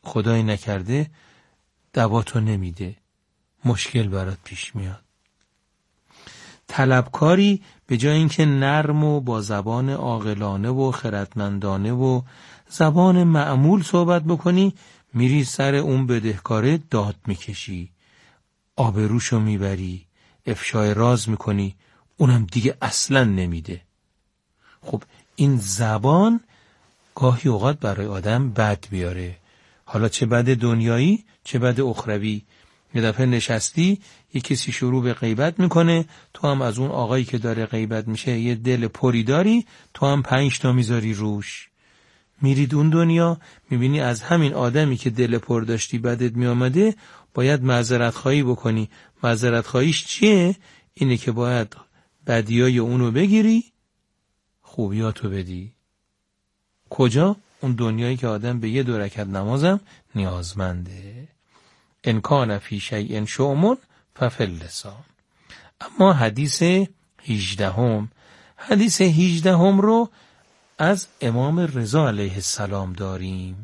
خدای نکرده دواتو نمیده، مشکل برات پیش میاد. طلبکاری به جای اینکه نرم و با زبان عاقلانه و خردمندانه و زبان معمول صحبت بکنی، میری سر اون بدهکاره داد میکشی، آبروشو میبری، افشای راز میکنی، اونم دیگه اصلا نمیده. خب این زبان گاهی اوقات برای آدم بد بیاره، حالا چه بد دنیایی چه بد اخروی. یه دفعه نشستی یه کسی شروع به غیبت میکنه، تو هم از اون آقایی که داره غیبت میشه یه دل پری داری، تو هم 5 تا میذاری روش. میرید اون دنیا میبینی از همین آدمی که دل پر داشتی بدت میامده باید معذرت خواهی بکنی. معذرت خواهیش چیه؟ اینه که باید بدیای اونو بگیری، خوبیاتو بدی. کجا؟ اون دنیایی که آدم به یه 2 رکعت نمازم نیازمنده. ان کان فی شیء شؤم ففی اللسان. اما حدیث 18 حدیث 18 رو از امام رضا علیه السلام داریم.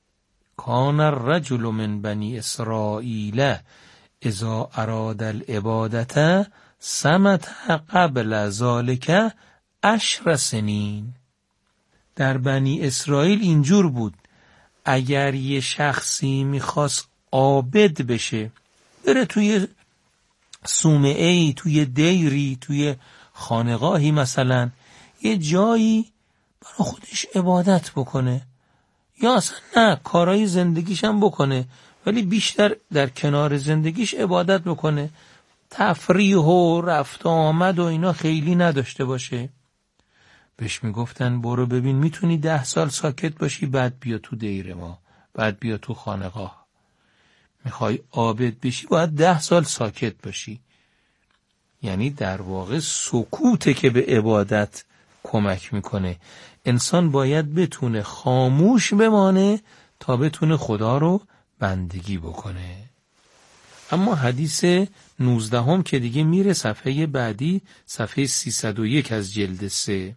کان الرجل من بنی اسرائیل اذا اراد العبادة صمت قبل ذلك 10 سنین. در بنی اسرائیل اینجور بود، اگر یه شخصی میخواست عابد بشه، بره توی صومعه‌ای، توی دیری، توی خانقاهی، مثلا یه جایی برای خودش عبادت بکنه، یا اصلا نه کارهای زندگیش هم بکنه ولی بیشتر در کنار زندگیش عبادت بکنه، تفریح و رفت و آمد و اینا خیلی نداشته باشه، بهش میگفتن برو ببین میتونی 10 سال ساکت باشی، بعد بیا تو دیر ما، بعد بیا تو خانقاه. میخوای عابد بشی باید 10 سال ساکت باشی. یعنی در واقع سکوته که به عبادت کمک میکنه. انسان باید بتونه خاموش بمانه تا بتونه خدا رو بندگی بکنه. اما حدیث 19 که دیگه میره صفحه بعدی، صفحه 301 از جلد 3.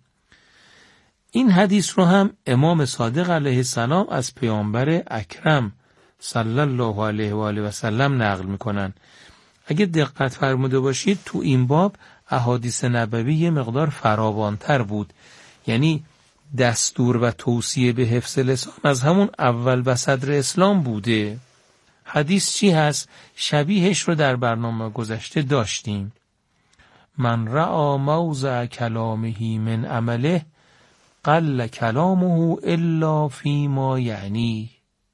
این حدیث رو هم امام صادق علیه السلام از پیامبر اکرم صلی الله علیه و آله و سلم نقل میکنن. اگه دقت فرموده باشید تو این باب احادیث نبوی یه مقدار فراوانتر بود، یعنی دستور و توصیه به حفظ لسان از همون اول و صدر اسلام بوده. حدیث چی هست؟ شبیهش رو در برنامه گذشته داشتیم. من رأى موضع کلامه من عمله قل کلامه الا فیما یعنی.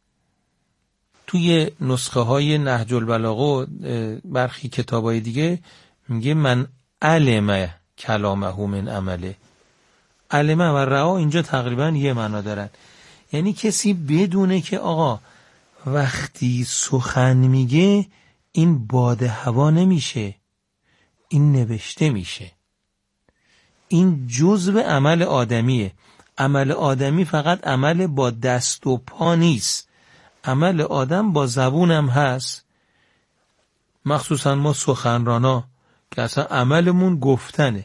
توی نسخه های نهج البلاغه و برخی کتابای دیگه میگه من علم کلامه من عمله. علمه و رعا اینجا تقریبا یه معنا دارن، یعنی کسی بدونه که آقا وقتی سخن میگه این باد هوا نمیشه، این نوشته میشه، این جزء عمل آدمیه. عمل آدمی فقط عمل با دست و پا نیست، عمل آدم با زبون هم هست. مخصوصا ما سخنرانا که اصلا عملمون گفتنه.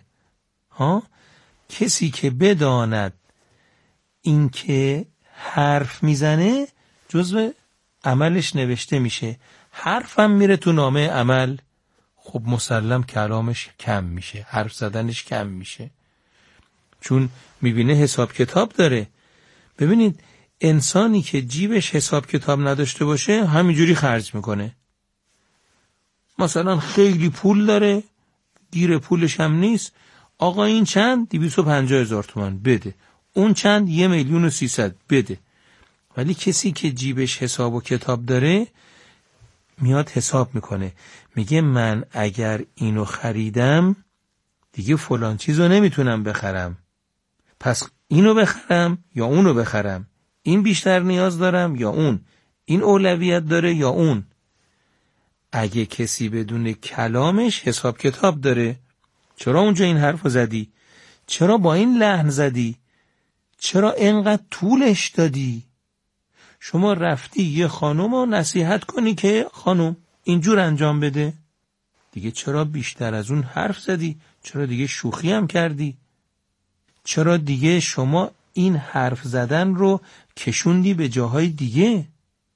کسی که بداند این که حرف میزنه جزء عملش نوشته میشه، حرفم میره تو نامه عمل، خب مسلم کلامش کم میشه، حرف زدنش کم میشه، چون میبینه حساب کتاب داره. ببینید انسانی که جیبش حساب کتاب نداشته باشه همینجوری خرج میکنه. مثلا خیلی پول داره، گیر پولش هم نیست، آقا این چند؟ 250,000 تومان بده، اون چند؟ 1,300,000 بده. ولی کسی که جیبش حساب و کتاب داره میاد حساب میکنه، میگه من اگر اینو خریدم دیگه فلان چیزو نمیتونم بخرم، پس اینو بخرم یا اونو بخرم، این بیشتر نیاز دارم یا اون، این اولویت داره یا اون. اگه کسی بدون کلامش حساب کتاب داره، چرا اونجا این حرفو زدی؟ چرا با این لحن زدی؟ چرا اینقدر طولش دادی؟ شما رفتی یه خانم رو نصیحت کنی که خانم اینجور انجام بده، دیگه چرا بیشتر از اون حرف زدی؟ چرا دیگه شوخی هم کردی؟ چرا دیگه شما این حرف زدن رو کشوندی به جاهای دیگه؟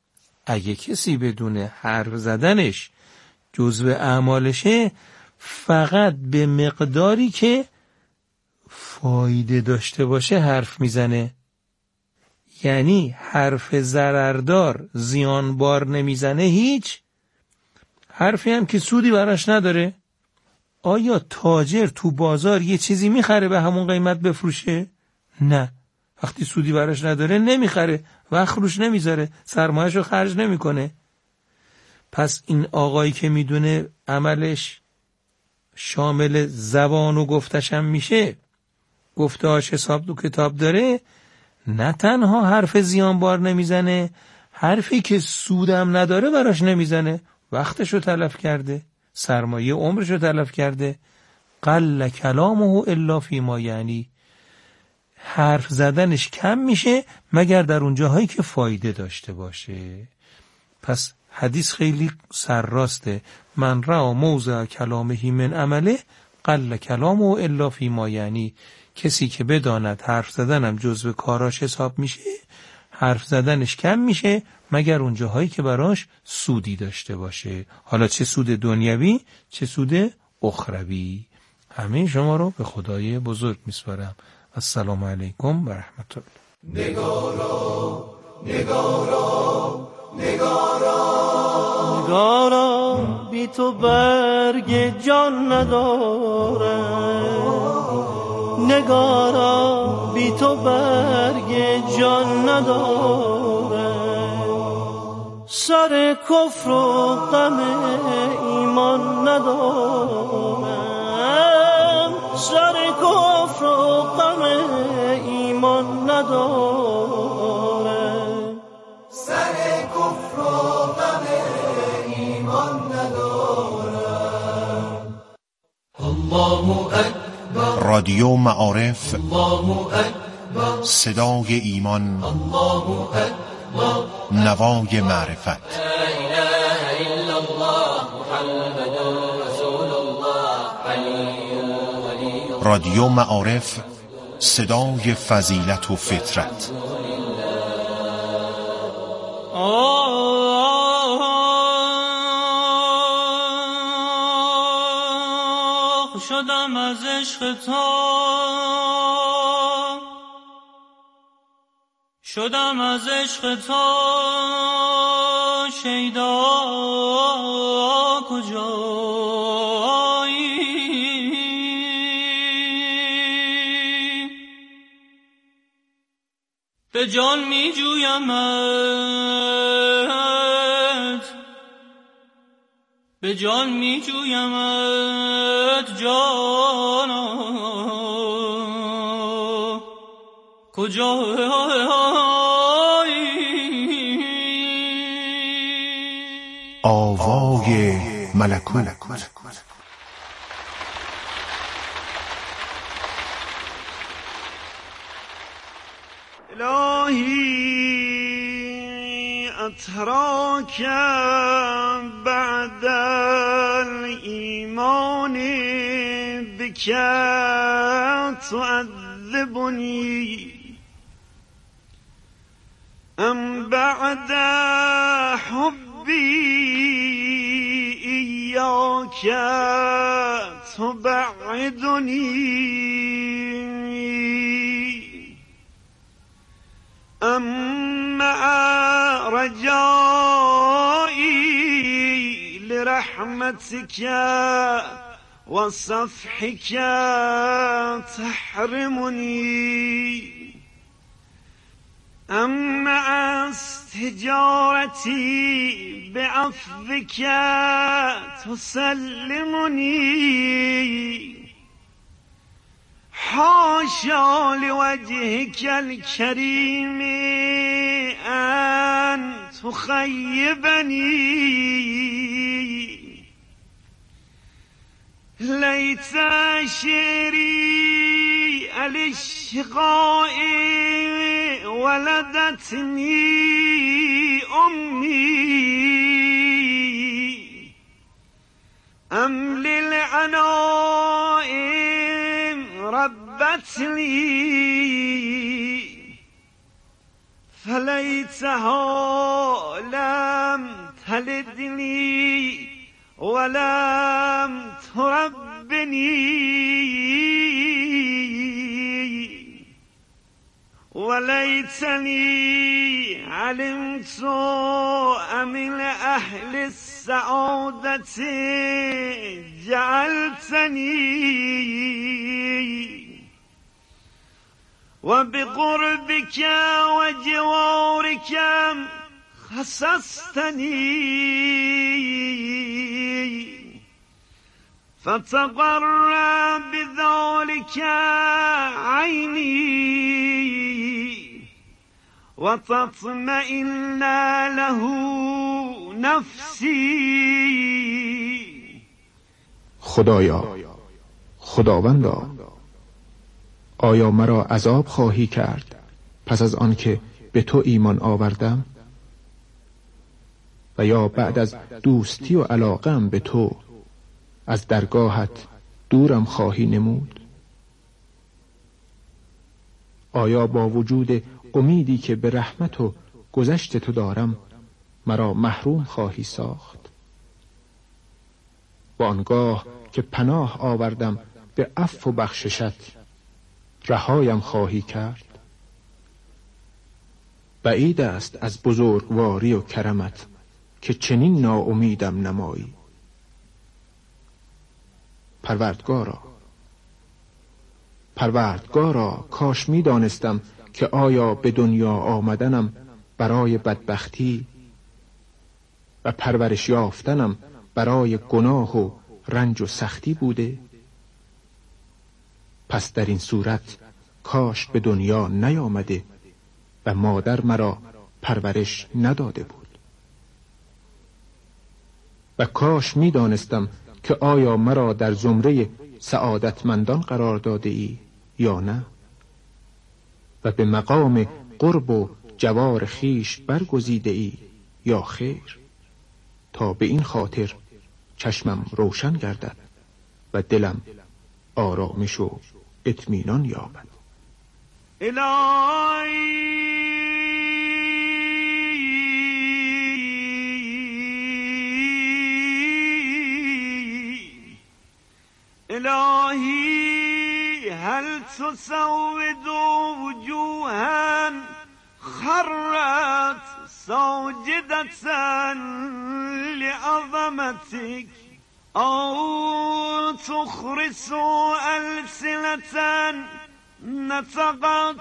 اگه کسی بدونه حرف زدنش جزو اعمالشه، فقط به مقداری که فایده داشته باشه حرف میزنه. یعنی حرف ضرردار زیانبار نمیزنه، هیچ حرفی هم که سودی براش نداره. آیا تاجر تو بازار یه چیزی میخره به همون قیمت بفروشه؟ نه، وقتی سودی براش نداره نمیخره، وقت روش نمیذاره، سرمایه‌شو خرج نمیکنه. پس این آقایی که میدونه عملش شامل زبان و گفتشم میشه، گفتهاش حساب تو کتاب داره، نه تنها حرف زیانبار نمیزنه، حرفی که سودم نداره براش نمیزنه، وقتشو تلف کرده، سرمایه عمرشو تلف کرده. قل کلامه الا فیما یعنی، حرف زدنش کم میشه مگر در اون جاهایی که فایده داشته باشه. پس حدیث خیلی سرراسته. من را موضع کلامه من عمله قل کلامه الا فیما یعنی، کسی که بداند حرف زدنم جزو کاراش حساب میشه، حرف زدنش کم میشه مگر اون جاهایی که براش سودی داشته باشه، حالا چه سود دنیوی چه سود اخروی. همه شما رو به خدای بزرگ میسپارم. السلام علیکم و رحمت الله. نگارا نگارا نگارا نگارا، بی تو برگ جان نداره، نگارا بی تو برگ جان نداره، سر کفر و غم ایمان ندارم، سر کفر و غم ایمان ندارم، سر کفر و غم ایمان ندارم. الله اکبر. رادیو معارف، صدای ایمان، نوای معرفت. رادیو معارف، صدای فضیلت و فطرت. شدم از عشق تو، شدم از عشق تو شیدا کجایی، به جان می جویمت، به جان می جویمت جانا کجایی. آوای ملکوت. الهی اتراک بعد الایمان بک تعذبنی ام بعد حبی ایاک تبعدنی ام مع رجایی لرحمتك وصفحك تحرمني ام مع استجارتي بعفوك تسلمني حاشا لوجهك الكريم أن تخيبني ليت شعري الاشقاء ولدتني أمي أم للعناء ربتني فليتها لا تلدني ولم تربني وليتني علمت من أهل السعادة جعلتني وبقربك وجوارك خصصتني فتقر بذلك عيني وتطمئن له نفسی. خدایا، خداوندا، آیا مرا عذاب خواهی کرد پس از آن که به تو ایمان آوردم؟ و یا بعد از دوستی و علاقم به تو از درگاهت دورم خواهی نمود؟ آیا با وجود امیدی که به رحمت و گذشت تو دارم مرا محروم خواهی ساخت؟ و آنگاه که پناه آوردم به عفو و بخششت رهایم خواهی کرد؟ بعید است از بزرگواری و کرمت که چنین ناامیدم نمایی. پروردگارا، کاش می دانستم که آیا به دنیا آمدنم برای بدبختی و پرورش یافتنم برای گناه و رنج و سختی بوده. پس در این صورت کاش به دنیا نیامده و مادر مرا پرورش نداده بود. و کاش می دانستم که آیا مرا در زمره سعادتمندان قرار داده ای یا نه، و به مقام قرب و جوار خیش برگزیده ای یا خیر، تا به این خاطر چشمم روشن گردد و دلم آرامش و اطمینان یابد. الهی هل تسود وجوها خرت ساجدة لعظمتك أو تخرس ألسنة نطقت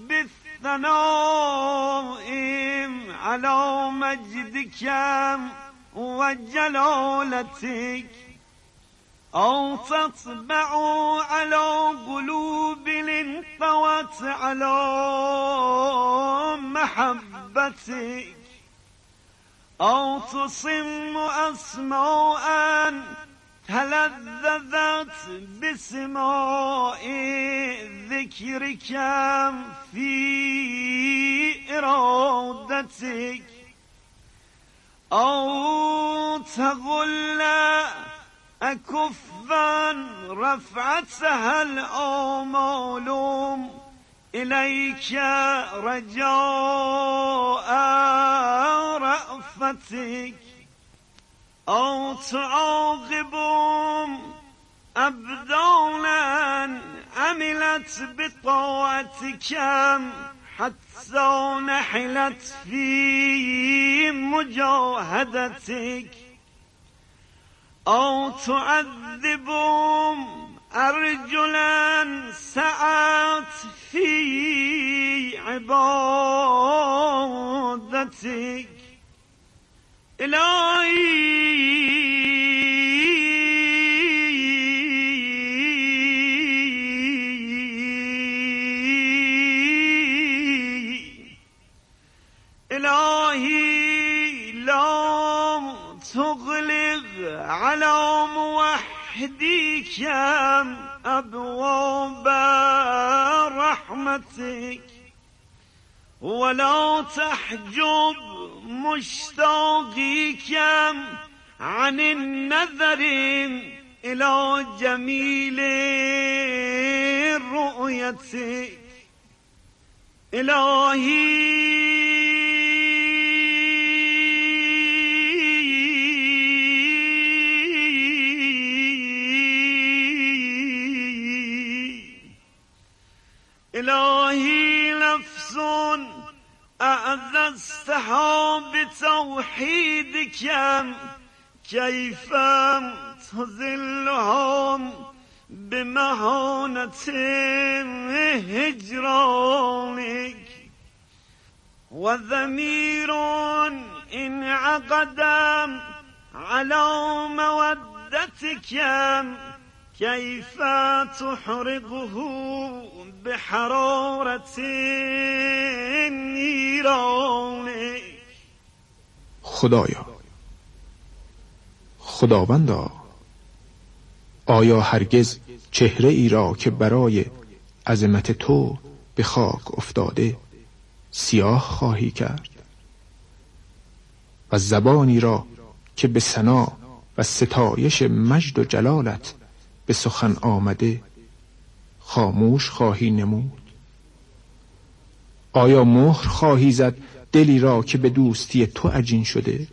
بالثناء على مجدك وجلالتك أو تطبع على قلوب انطوت على محبتك أو تصم أسماء تلذذت بسماء ذكرك في إرادتك أو تغل أكفا رفعتها الآمال إليك رجاء رأفتك أو تعاقب أبدانا عملت بطاعتك حتى نحلت في مجاهدتك أو تعذب أرجلا سعت في عبادتك إلهي لا تغلق على موحديك أبواب رحمتك ولا تحجب مشتاقيك عن النظر إلى جميل رؤيتك إلهي بها بتوحيدك كيف تذلهم بمهانة هجرانك وضمير إن عقد على مودتك كيف تحرقه بحرارة النيران. خدایا، خداوندا، آیا هرگز چهره ای را که برای عظمت تو به خاک افتاده سیاه خواهی کرد و زبانی را که به ثنا و ستایش مجد و جلالت به سخن آمده خاموش خواهی نمود؟ آیا مهر خواهی زد دلی را که به دوستی تو عجین شده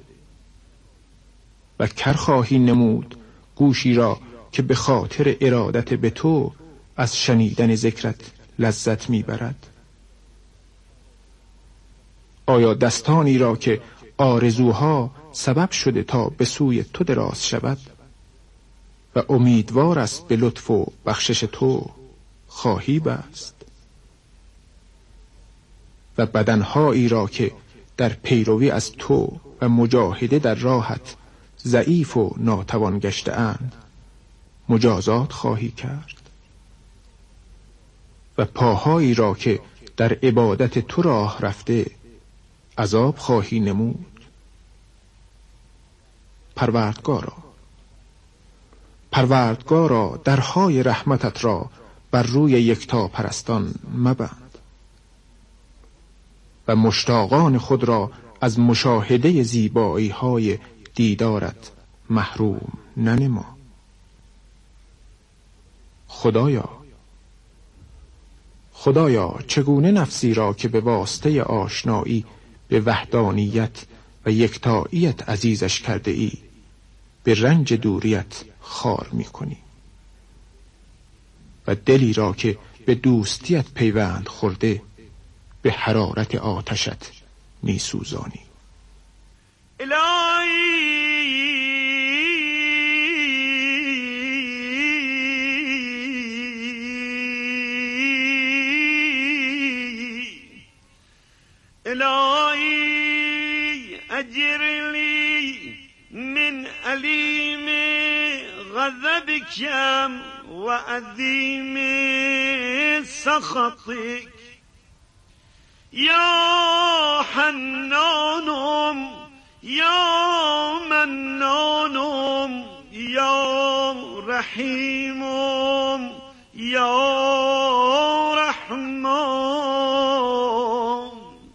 و کر خواهی نمود گوشی را که به خاطر ارادت به تو از شنیدن ذکرت لذت میبرد؟ آیا دستانی را که آرزوها سبب شده تا به سوی تو دراز شود و امیدوار است به لطف و بخشش تو خواهی بست؟ و بدنهایی را که در پیروی از تو و مجاهده در راحت ضعیف و ناتوان گشته اند مجازات خواهی کرد؟ و پاهایی را که در عبادت تو راه رفته عذاب خواهی نمود؟ پروردگارا درهای رحمتت را بر روی یکتا پرستان مبند و مشتاقان خود را از مشاهده زیبایی های دیدارت محروم ننما. خدایا چگونه نفسی را که به واسطه آشنایی به وحدانیت و یکتاییت عزیزش کرده ای به رنج دوریت خار می کنی و دلی را که به دوستیت پیوند خورده به حرارت آتشت می سوزانی. الهی اجرنی من علیم غضبك و عظیم سخطك یا حنانم یا منانم یا رحیمم یا رحمان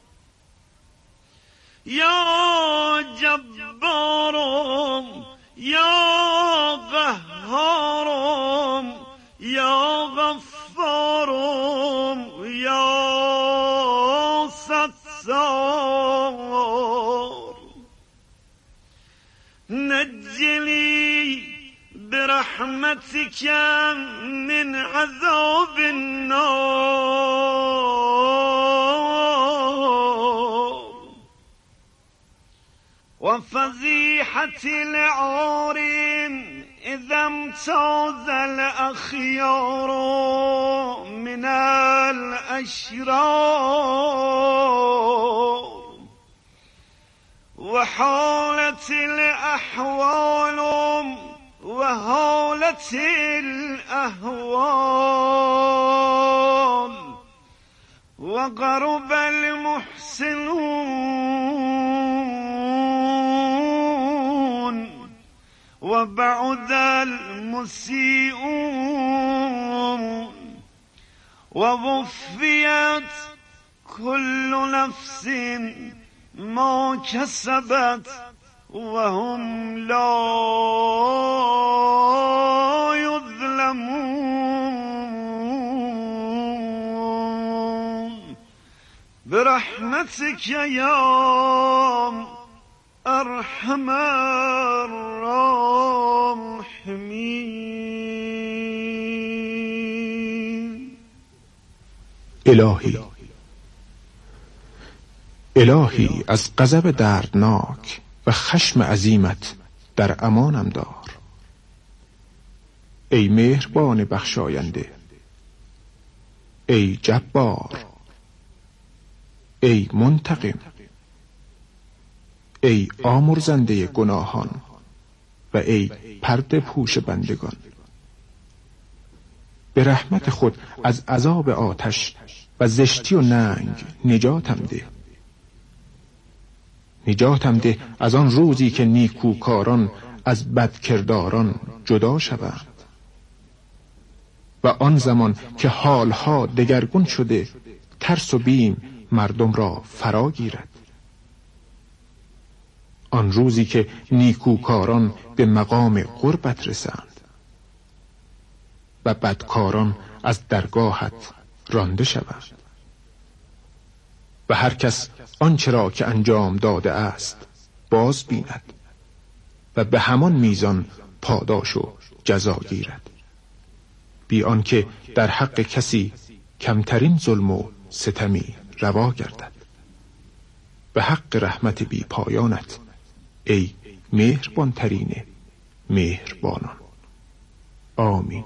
یا جبارم یا قهارم یا غفارم یا ستار نجني برحمتك من عذاب النار وفضيحة العار إذا امتاز الأخيار من الأشرار وحالت الأحوال وحالت الأهوال وقرب المحسنون وبعد المسيئون ووفيت كل نفس ما كسبت وهم لا يظلمون برحمتك يا ارحم الراحمين. الهی الهی از غضب دردناک و خشم عظیمت در امانم دار. ای مهربان بخشاینده، ای جبار، ای منتقم، ای آمرزنده گناهان و ای پرده پوش بندگان. به رحمت خود از عذاب آتش و زشتی و ننگ نجاتم ده. نجاتم ده از آن روزی که نیکوکاران از بدکرداران جدا شوند و آن زمان که حالها دگرگون شده ترس و بیم مردم را فرا گیرد. آن روزی که نیکوکاران به مقام قربت رسند و بدکاران از درگاهت رانده شوند و هر کس آنچه را که انجام داده است باز بیند و به همان میزان پاداش و جزا گیرد، بی آنکه در حق کسی کمترین ظلم و ستمی روا گردد. به حق رحمت بی پایانت ای مهربان ترین مهربانان. آمین.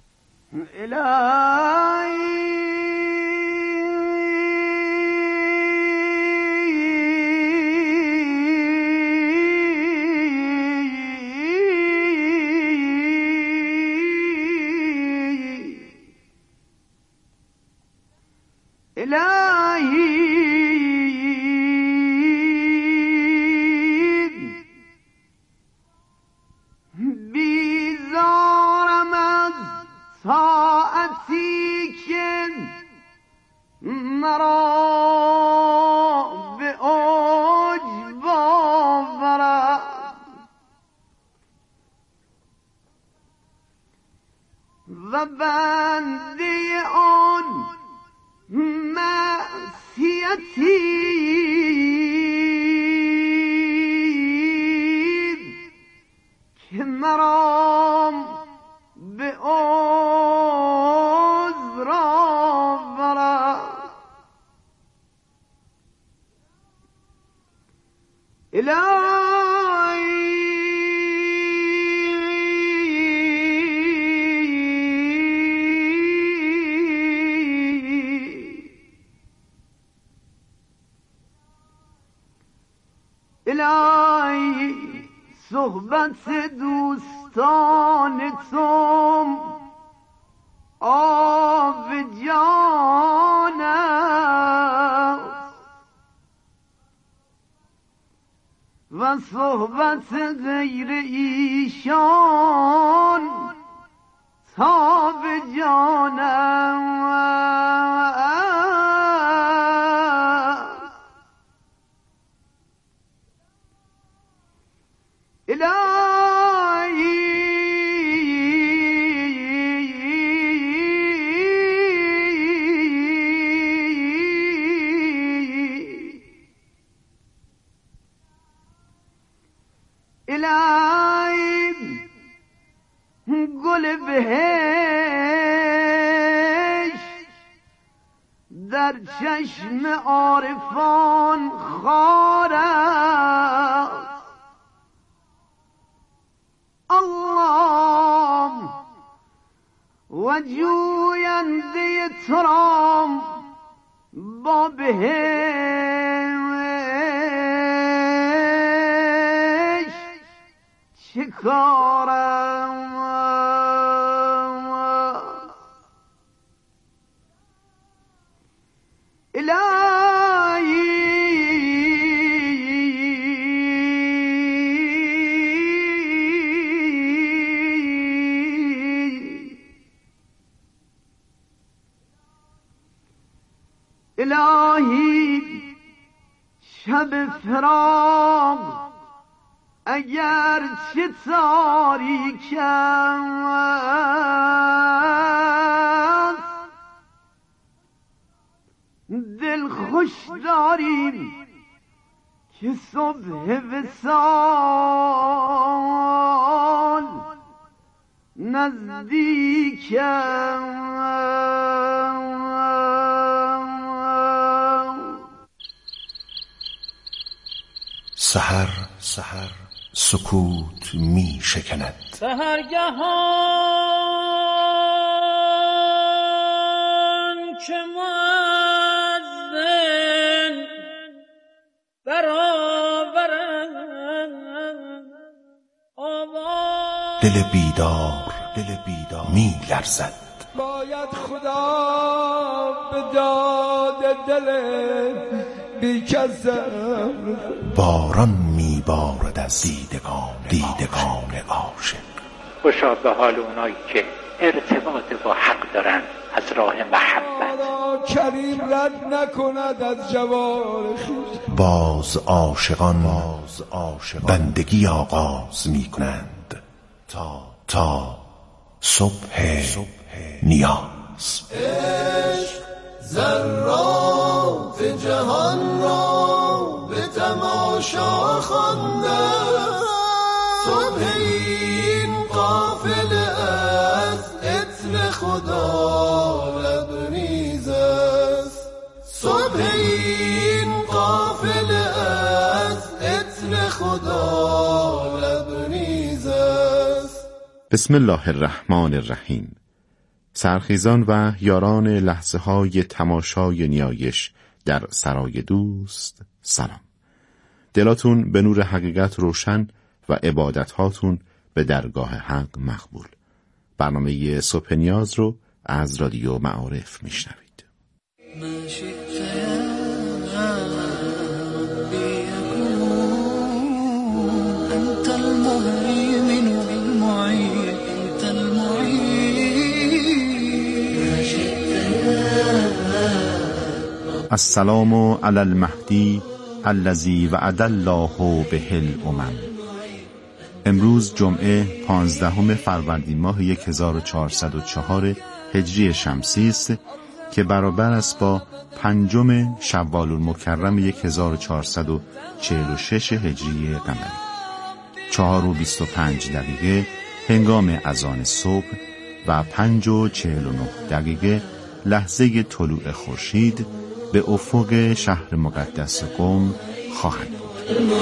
بیزارم از ساعتی که مرا به اوج باورد و بنده آن معصیتی که مرا به عذر آورد. الهی صحبت دوستان تو آب جان است و صحبت غیر ایشان تاب جان است. الهی گل بهشت در چشم عارفان خار است. الله و جوینده تو را با بهشت چه کارم؟ الهی شب فراق اگر چه تاریک است دل خوش داریم که صبح وصال نزدیک است. سحر سکوت می شکند. سحرگهان که مؤذن برآورد آواز، دل بیدار می لرزد. باید خدا به داد دل بی‌کسم. باران می بارد از دیدگان عاشق. خوشا به حال اونایی که ارتباط با حق دارن از راه محبت. کریم رد نکند از جوار خویش. باز عاشقان بندگی آغاز می کنند تا صبح نیاز. عشق ذرات جهان را به تماشا خوانده، صبح این قافله از عطر خدا لبریز است. صبح این قافله از عطر خدا لبریز است. بسم الله الرحمن الرحیم. سرخیزان و یاران لحظه های تماشای نیایش در سرای دوست، سلام. دلاتون به نور حقیقت روشن و عبادت هاتون به درگاه حق مقبول. برنامه صبح نیاز رو از رادیو معارف میشنوید. السلام علی المهدی الذی وعد الله به الامم. امروز جمعه 15 فروردین ماه 1404 هجری شمسی است که برابر است با 5 شوال المکرم 1446 هجری قمری. 4:25 هنگام اذان صبح و 5:49 لحظه طلوع خورشید به افق شهر مقدس قم خواهد بود.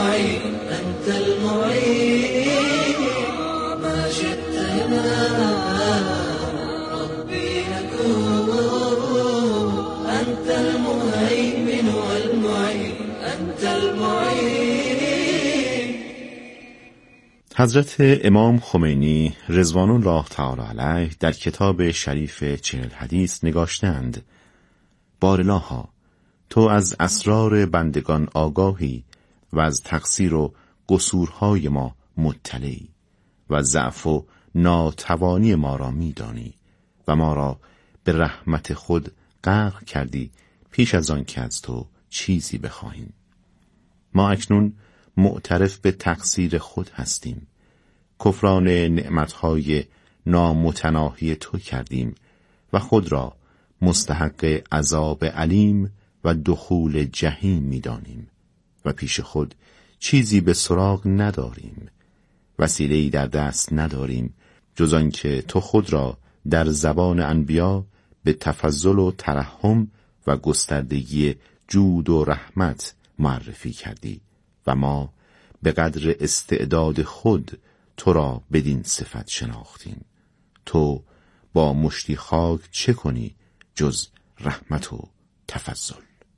حضرت امام خمینی رضوان الله تعالی علیه در کتاب شریف 40 حدیث نگاشتند: بارالها، تو از اسرار بندگان آگاهی و از تقصیر و قصورهای ما مطلعی و ضعف و ناتوانی ما را می‌دانی و ما را به رحمت خود غرق کردی پیش از آن که از تو چیزی بخواهیم. ما اکنون معترف به تقصیر خود هستیم، کفران نعمتهای نامتناهی تو کردیم و خود را مستحق عذاب علیم و دخول جهنم می‌دانیم و پیش خود چیزی به سراغ نداریم، وسیله‌ای در دست نداریم جز آنکه تو خود را در زبان انبیا به تفضل و ترحم و گستردگی جود و رحمت معرفی کردی و ما به قدر استعداد خود تو را بدین صفت شناختیم. تو با مشتی خاک چه کنی جز رحمت و تفضل؟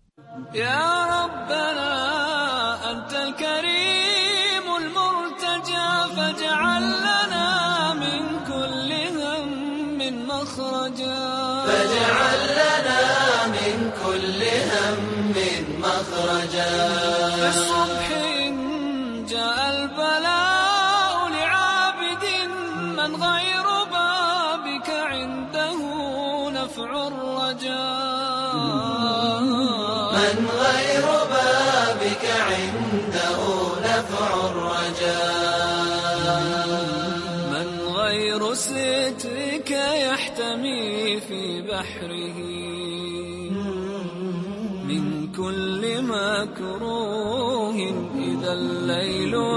یا ربنا انت الكریم المرتجى فاجعل لنا من كل هم مخرجا، فاجعل لنا من كل هم مخرجا. في الصبح جاء البلاء لعابد من غير بابك عنده نفع الرجاء، من غير بابك عنده نفع الرجاء، من غير سترك يحتمي في بحره من كل مكروه إذا الليل